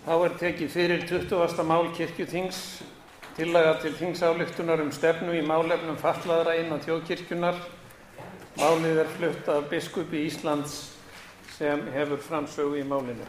Þá tekið fyrir 20. mál kirkjuþings, tillaga til þingsályktunar stefnu í málefnum fatlaðra innan þjóðkirkjunnar. Málið flutt af biskupi Íslands sem hefur framsögu í málinu.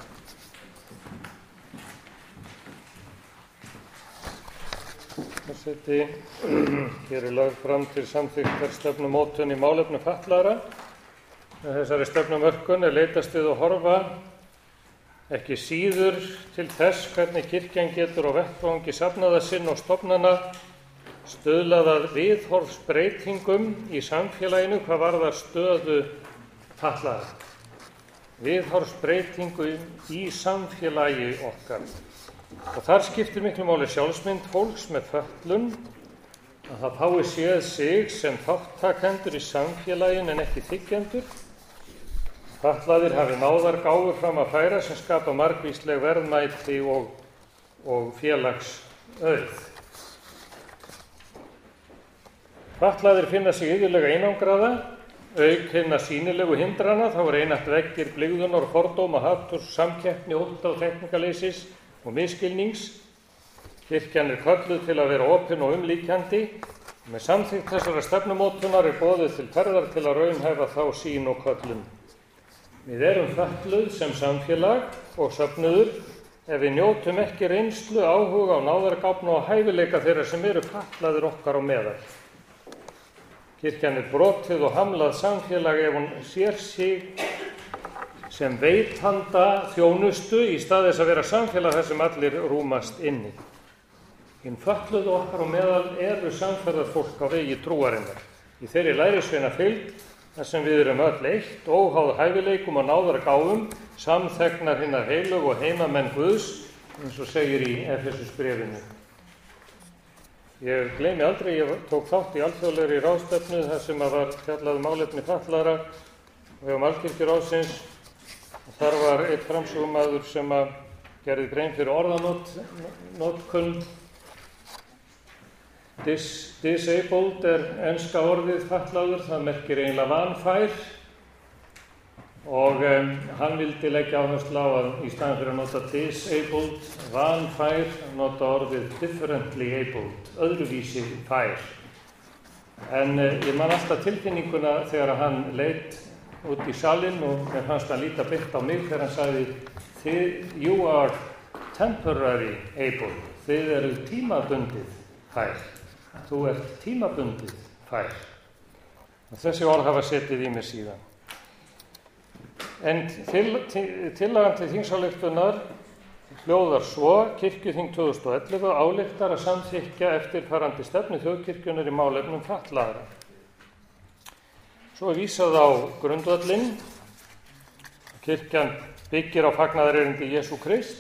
Forseti, hér lögð fram til samþykktar stefnumótun í málefnum fatlaðra. Með þessari stefnumörkun leitast við að horfa ekki síður til þess hvernig kirkjan getur á vettvangi safnaða sinn og stofnana stuðlað að viðhorfsbreytingum í samfélaginu hvað varðar stöðu fatlaðra. Viðhorfsbreytingum í samfélagi okkar. Og þar skiptir miklu máli sjálfsmynd fólks með fötlun, að það fái séð sig sem þáttakendur í samfélaginu en ekki þiggjendur. Fatlaðir hafi náðargáfur fram að færa sem skapa margvísleg verðmæti og félagsauð. Fatlaðir finna sig iðulega einangraða, auk hinna sýnilegu hindrana, þá einatt veggir blygðunar, fordóma, haturs, samkeppni, ótta og þekkingarleysis og misskilnings. Kirkjan kölluð til að vera opin og umlíkjandi. Með samþykkt þessara stefnumótunar boðið til ferðar til að raunhæfa þá sýn og köllun. Við erum fötluð sem samfélag og söfnuður ef við njótum ekki reynslu, áhuga og náðargáfna og hæfileika þeirra sem eru fatlaðir okkar á meðal. Kirkjan brotið og hamlað samfélag ef hún sér sig sem veitanda þjónustu í stað þess að vera samfélag þar sem allir rúmast inni. Hinn fötluðu okkar á meðal eru samferðarfólk á vegi trúarinnar. Í þeirri lærisveinafylgd, þar sem við erum öll eitt, óháð hæfileikum og náðargáfum, samþegnar hinnar heilögu og heimamenn Guðs, eins og segir í Efesusbréfinu. Ég gleymi aldrei, ég tók þátt í alþjóðlegri ráðstefnu þar sem var fjallað málefni fatlaðra og hjá Alkirkjuráðsins. Þar var einn framsögumaður sem gerði grein fyrir orðanotkun. Disabled enska orðið fatlaður, það merkir eiginlega vanfær og hann vildi leggja áherslu á að í staðinn fyrir að nota disabled, vanfær, nota orðið differently abled, öðruvísi fær. En ég man alltaf tilfinninguna þegar hann leit út í salinn og mér fannst hann líta beint á mig þegar hann sagði You are temporary able, þið eru tímabundið fær. Þú ert tímabundið fær. Og þessi orð hafa setið í mér síðan. En tillagan til þingsályktunar hljóðar svo: Kirkjuþing 2011 ályktar að samþykkja eftirfarandi stefnu þjóðkirkjunnar í málefnum fatlaðra. Svo vísað á grundvöllinn. Kirkjan byggir á fagnaðarerindi Jesú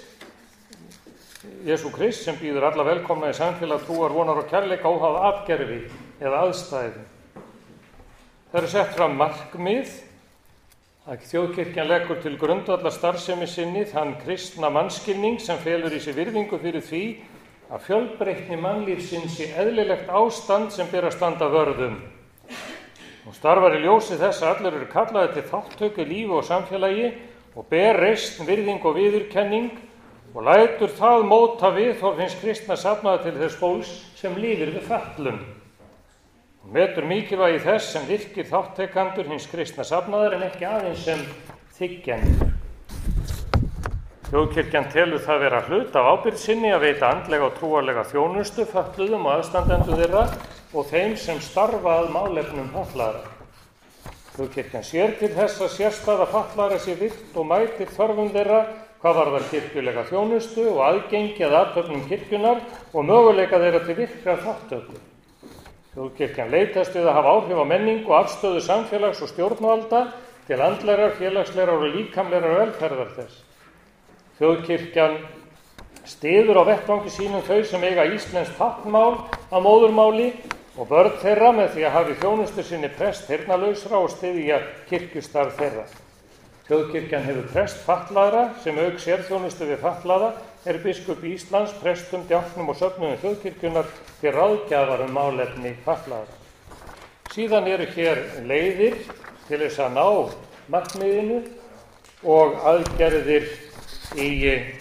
Krist sem býður alla velkomna í samfélag trúar, vonar og kærleika óháð atgervi eða aðstæðum. Það eru sett fram markmið að þjóðkirkjan leggur til grundvallar starfsemi sinni þann kristna mannskilning sem felur í sig virðingu fyrir því að fjölbreytni mannlífsins sé eðlilegt ástand sem ber að standa vörðum. Hún starfar í ljósi þess að allir eru kallaðir til þátttöku í lífi og samfélagi og ber reisn, virðing og viðurkenning og lætur það móta viðhorf hins kristna safnaða til þess fólks sem lifir við fötlun. Hún metur mikilvægi þess sem virkir þátttekandur hins kristna safnaðar en ekki aðeins sem þiggjendur. Þjóðkirkjan telur það vera hlut af ábyrgð sinni að veita andlega og trúarlega þjónustu fötluðum og aðstandendum þeirra og þeim sem starfa að málefnum fatlaðra. Þjóðkirkjan sér til þess að sérstæða fatlaðra sé virt og mætir þörfum þeirra hvað varðar kirkjulega þjónustu og aðgengi að athöfnum kirkjunnar og möguleika þeirra til virkrar þátttöku. Þjóðkirkjan leitast við að hafa áhrif á menningu og afstöðu samfélags og stjórnvalda til andlegrar, félagslegrar og líkamlegrar velferðar þess. Þjóðkirkjan styður á vettvangi sínum þau sem eiga íslenskt táknmál að móðurmáli og börn þeirra með því að hafi þjónustu sinni prest heyrnarlausra og styðja kirkjustarf þeirra. Þjóðkirkjan hefur prest fatlaðra sem auk sérþjónustu við fatlaða biskupi Íslands, prestum, djáknum og söfnuðum þjóðkirkjunnar til ráðgjafar málefni fatlaðra. Síðan eru hér leiðir til þess að ná markmiðinu og aðgerðir í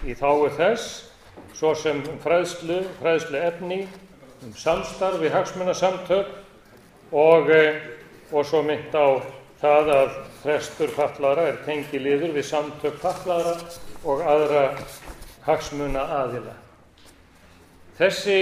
í þágu þess, svo sem fræðsluefni, samstarf við hagsmunasamtök og svo minnt á það að prestur fatlaðra er tengiliður við samtök fatlaðra og aðra hagsmunaaðila. Þessi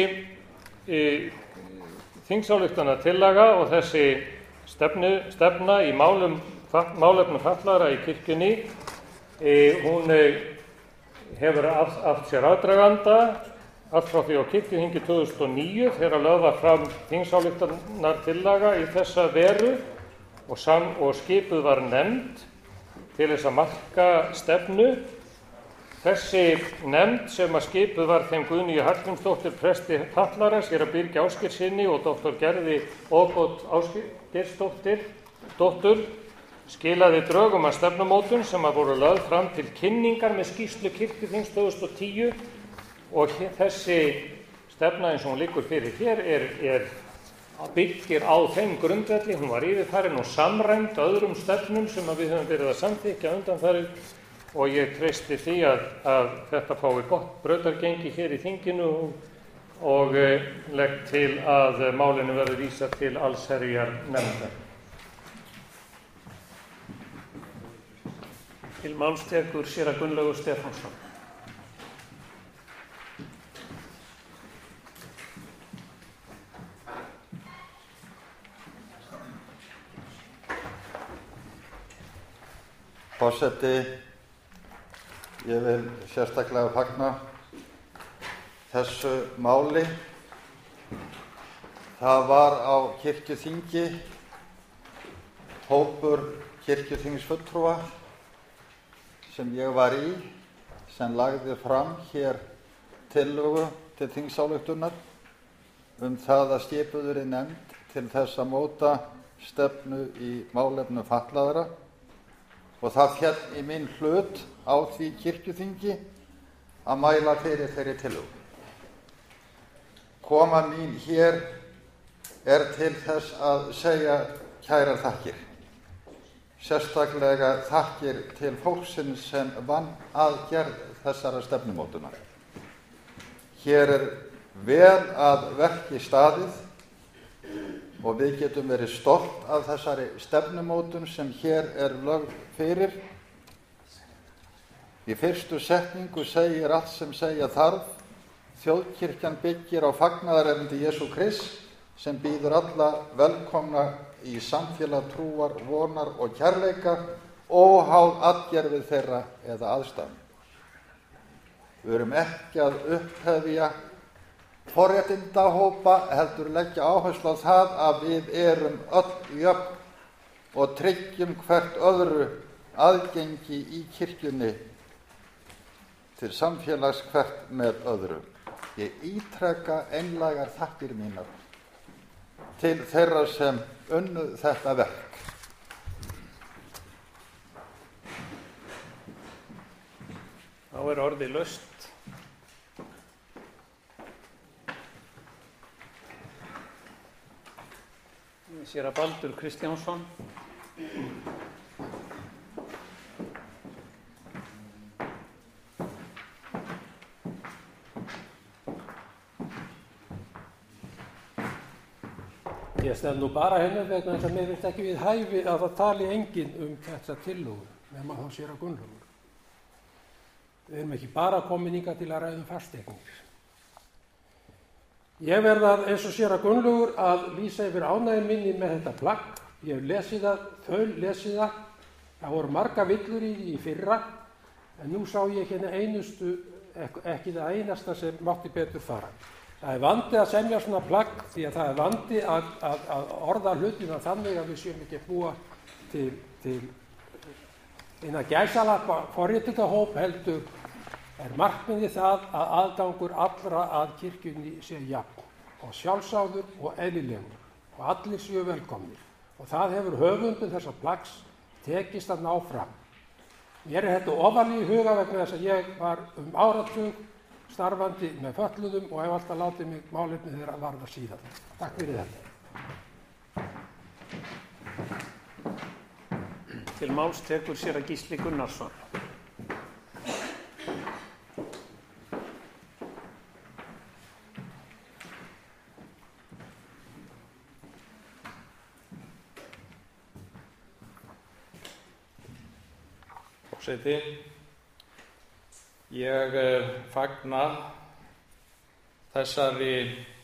þingsályktunartillaga og þessi stefna í málefnum fatlaðra í kirkjunni, hún hefur átt sér aðdraganda allt frá því á kirkjuþingi 2009 þegar lögð var fram þingsályktunartillaga í þessa veru og skipuð var nefnd til þess að marka stefnu. Þessi nefnd sem að skipuð var þeim Guðnýju Hallgrímsdóttur presti fatlaðra, séra Birgi Ásgeirssyni og doktor Gerði Ógott Ásgeirsdóttur, skilaði drögum að stefnumótun sem að voru lögð fram til kynningar með skýrslu kirkjuþings 2010 og þessi stefna eins og hún liggur fyrir hér byggir á þeim grundvelli. Hún var yfirfarin og samræmd öðrum stefnum sem að við höfum verið að samþykkja undanfarið og ég treysti því að þetta fái gott brautargengi hér í þinginu og legg til að málinu verði vísað til allsherjarnefndar. Til máls tekur séra Gunnlaugur Stefánsson. Forseti, ég vil sérstaklega fagna þessu máli. Það var á kirkjuþingi hópur kirkjuþingsfulltrúa sem ég var í sem lagði fram hér tillögu til þingsályktunar það að skipuð yrði nefnd til þess að móta stefnu í málefnum fatlaðra og það féll í minn hlut á því kirkjuþingi að mæla fyrir þeirri tillögu. Koma mín hér til þess að segja kærar þakkir. Sérstaklega þakkir til fólksins sem vann að gerð þessara stefnumótunar. Hér vel að verki staðið og við getum verið stolt af þessari stefnumótun sem hér lögð fyrir. Í fyrstu setningu segir allt sem segja þarf. Þjóðkirkjan byggir á fagnaðarerindi Jesú Krists sem býður alla velkomna í samfélag trúar, vonar og kærleika óháð atgervi þeirra eða aðstæðum. Við erum ekki að upphefja forréttindahópa heldur leggja áherslu á það að við erum öll jöfn og tryggjum hvert öðru aðgengi í kirkjunni til samfélags hvert með öðru. Ég ítreka einlægar þakkir mínar til þeirra sem unnu þetta verk. Þá orðið laust. Séra Baldur Kristjánsson. Ég stend nú bara henni vegna þess að mér finnst ekki við hæfi að það tali enginn þessa tillögu nema þá séra Gunnlaugur. Við erum ekki bara komin hingað til að ræða fasteignir. Ég verð eins og séra Gunnlaugur að lýsa yfir ánægju minni með þetta plagg. Ég hef lesið það, það voru marga villur í fyrra, en nú sá ég hérna ekki það einasta sem mátti betur fara. Það vandi að semja svona plagg því að það vandi að orða hlutina þannig að við séum ekki að búa til innan gæsalappa forréttindahóp heldur markmiðið það að aðgangur allra að kirkjunni sé jafn og sjálfsáður og eðlilegur og allir séu velkomnir. Og það hefur höfundum þessa plaggs tekist að ná fram. Mér þetta ofarlega í huga vegna þess að ég var áratug starfandi með fötluðum og hef alltaf látið mig málefni þeirra varða síðan. Takk fyrir þetta. Til máls tekur séra Gísli Gunnarsson. Forseti, ég fagna þessari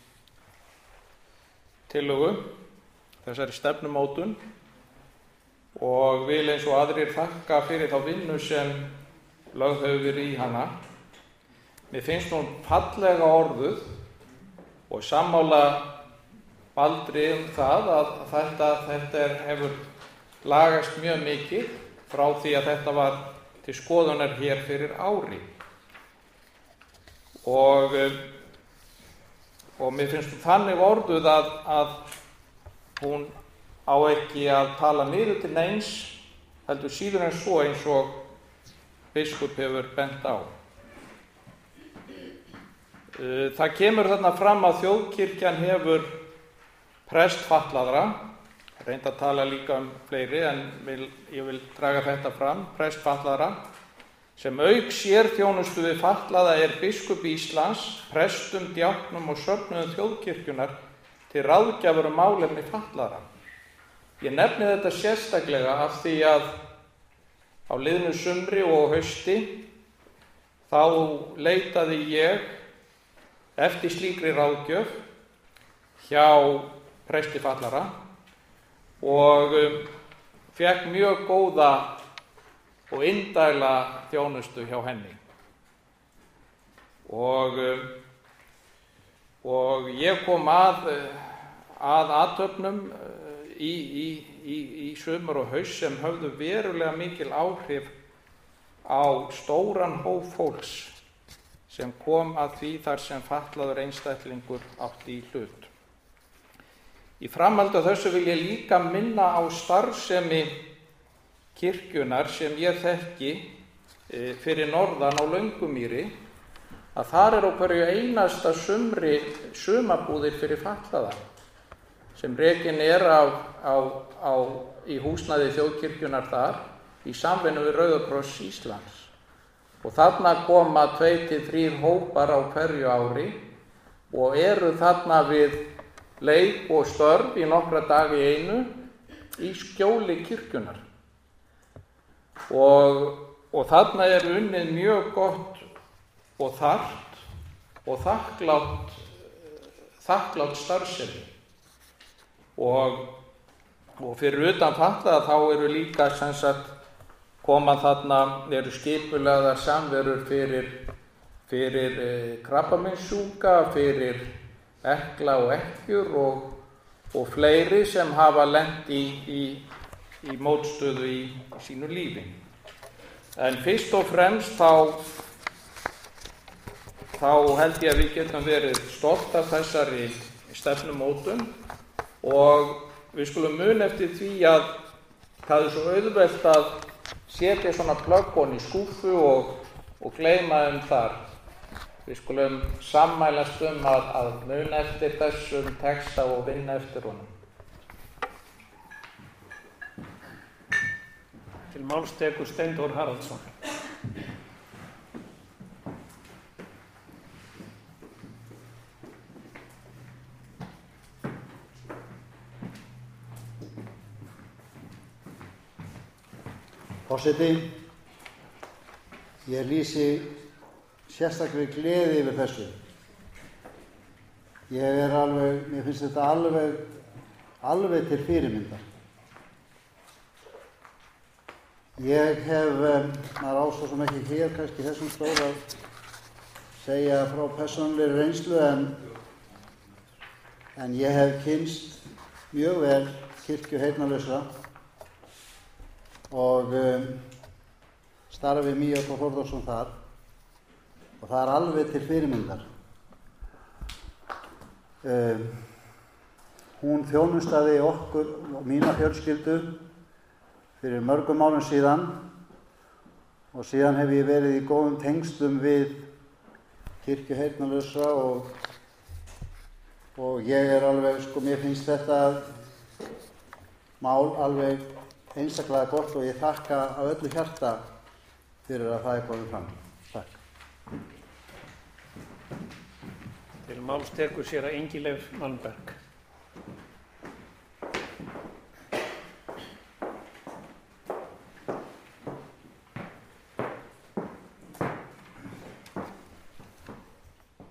tillögu, þessari stefnumótun og vil eins og aðrir þakka fyrir þá vinnu sem lögð hefur verið í hana. Mér finnst hún fallega orðuð og sammála Baldri það að þetta hefur lagast mjög mikið frá því að þetta var til skoðunar hér fyrir ári. Og mér finnst hún þannig orðuð að hún á ekki að tala niður til neins, heldur síður en svo eins og biskup hefur bent á. Það kemur þarna fram að þjóðkirkjan hefur prest fatlaðra, reyndi að tala líka fleiri en ég vil draga þetta fram, prest fatlaðra, sem auk sérþjónustu við fatlaða biskup Íslands, prestum, djáknum og söfnuðum þjóðkirkjunar til ráðgjafar málefni fatlaðra. Ég nefni þetta sérstaklega af því að á liðnu sumri og hausti þá leitaði ég eftir slíkri ráðgjöf hjá presti fatlaðra og fékk mjög góða og indæla þjónustu hjá henni. Og ég kom að athöfnum í sumar og haust sem höfðu verulega mikil áhrif á stóran hóp fólks sem kom að því þar sem fatlaður einstaklingur átti í hlut. Í framhaldi af þessu vil ég líka minna á starfsemi kirkjunar sem ég þekki fyrir norðan á Löngumýri, að þar á hverju einasta sumri sumarbúðir fyrir fatlaða sem rekin í húsnæði þjóðkirkjunar þar í samvinnu við Rauða kross Íslands. Og þarna koma 2 til 3 hópar á hverju ári og eru þarna við leik og störf í nokkra daga í einu í skjóli kirkjunar. Og þarna unnið mjög gott og þarft og þakklátt starfsemi. Og fyrir utan fatlaða þá eru líka koma þarna, eru skipulagðar samverur fyrir krabbameinssjúka, fyrir ekla og ekkjur og fleiri sem hafa lent í mótstöðu í sínu lífi. En fyrst og fremst þá held ég að við getum verið stolt af þessari stefnumótun og við skulum muna eftir því að það svo auðvelt að setja svona plöggón í skúffu og gleyma þar. Við skulum sammælast að muna eftir þessum texta og vinna eftir honum. Til máls tekur Steindór Haraldsson. Forseti, ég lýsi sérstaklega gleði yfir þessu. Mér finnst þetta alveg til fyrirmyndar. Ég hef, maður á svo sem ekki hér kannski þessum stóð að segja frá persónulegri reynslu en ég hef kynnst mjög vel kirkju heyrnarlausra og starfi Míó Þórðarsson þar og það alveg til fyrirmyndar. Hún þjónustaði okkur og mína fjölskyldu fyrir mörgum árum síðan og síðan hef ég verið í góðum tengslum við kirkju heyrnarlausra og ég alveg, mér finnst þetta mál alveg einstaklega gott og ég þakka af öllu hjarta fyrir að það komið fram. Takk. Til máls tekur séra Ingileif Malmberg.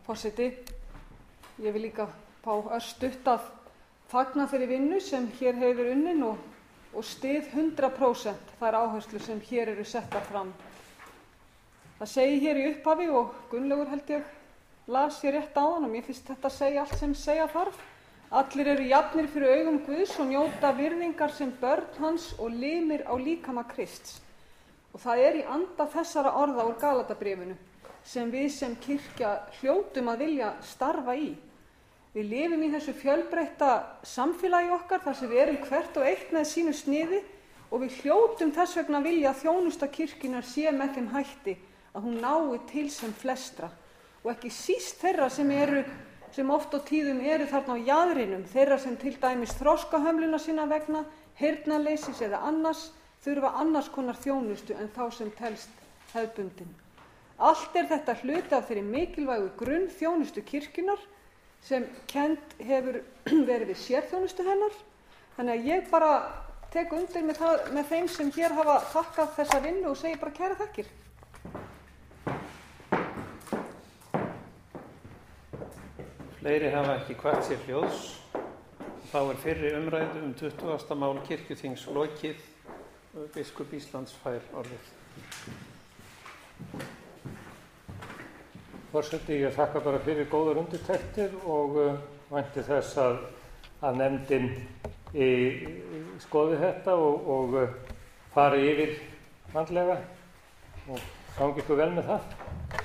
forseti. Ég vil líka fá örstutt að fagna þeirri vinnu sem hér hefur verið unnin og styð 100% þær áherslur sem hér eru settar fram. Það segir hér í upphafi og Gunnlaugur held ég las hér rétt áðan og mér finnst þetta segja allt sem segja þarf. Allir eru jafnir fyrir augum Guðs og njóta virðingar sem börn hans og limir á líkama Krists. Og það í anda þessara orða úr Galatabréfinu sem við sem kirkja hljótum að vilja starfa í. Við lifum í þessu fjölbreytta samfélagi okkar þar sem við erum hvert og eitt með sínu sniði og við hljótum þess vegna vilja að þjónusta kirkjunnar sé með þeim hætti að hún nái til sem flestra og ekki síst þeirra sem oft á tíðum eru þarna á jaðrinum, þeirra sem til dæmis þroskahömluna sína vegna, heyrnarleysis eða annars þurfa annars konar þjónustu en þá sem telst hefðbundin. Allt þetta hluti af þeirri mikilvægu grunnþjónustu kirkjunnar sem kennd hefur verið við sérþjónustu hennar. Þannig að ég bara tek undir með þeim sem hér hafa þakkað þessa vinnu og segi bara kærar þakkir. Fleiri hafa ekki kvætt sér hljóðs. Þá fyrri umræðu 20. mál kirkjuþings lokið. Biskup Íslands fær orðið. Forseti, ég þakka bara fyrir góðar undirtektir og vænti þess að nefndin skoði þetta og fari yfir vandlega og gangi ykkur vel með það.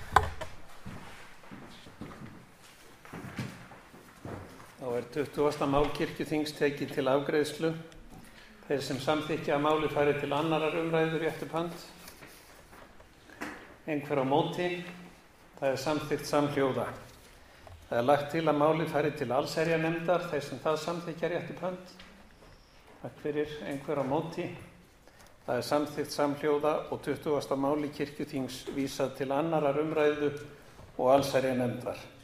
Þá 20. mál kirkjuþings tekið til afgreiðslu. Þeir sem samþykkja að máli fari til annarar umræðu rétt upp hand. Einhver á móti. Það samþykkt samhljóða. Það lagt til að máli fari til allsherjarnefndar. Þeir sem það samþykkja rétt upp hand. Takk fyrir. Einhver á móti. Það samþykkt samhljóða og 20. máli kirkjuþings vísað til annarar umræðu og allsherjarnefndar.